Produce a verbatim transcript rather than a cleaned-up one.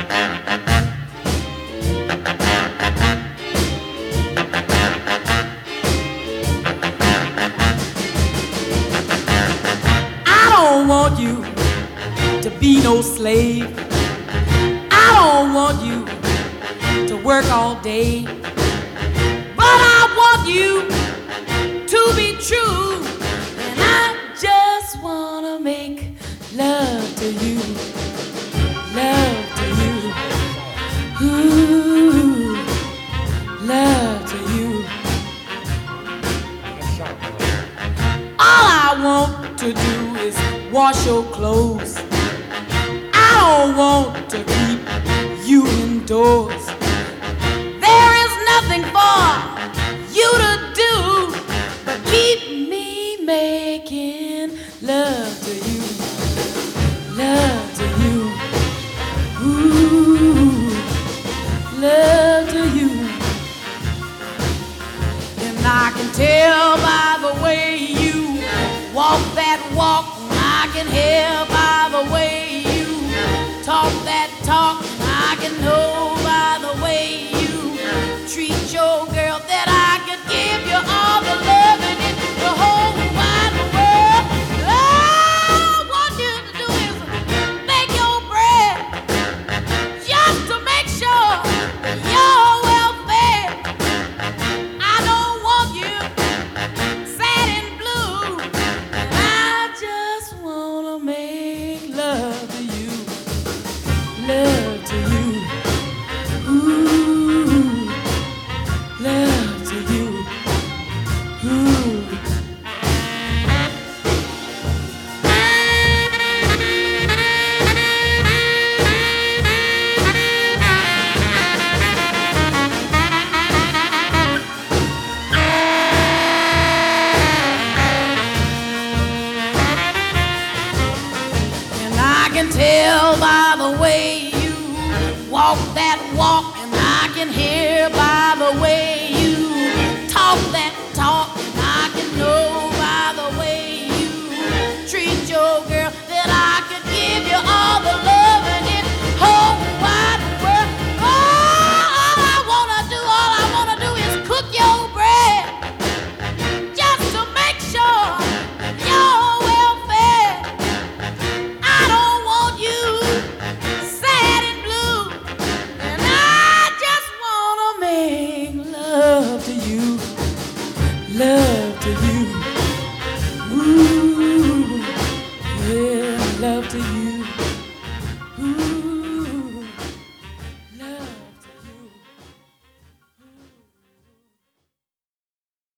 I don't want you to be no slave. I don't want you to work all day. But I want you to be true. And I just wanna make love to you. Love to you. Ooh, love to you. All I want to do is wash your clothes. I don't want to keep you indoors. There is nothing for you to do but keep me making love to you. Love to you. Ooh, love to you. And I can tell by the way you walk that walk, I can hear by the way you talk that talk, I can know by the way you treat your girl that I could give you all the love in the whole wide world. All I want you to do is make your bread just to make sure you're well fed. I don't want you sad and blue. I just wanna make love to you. Love to you. Ooh, love to you. Ooh. And I can tell by the way you walk that walk,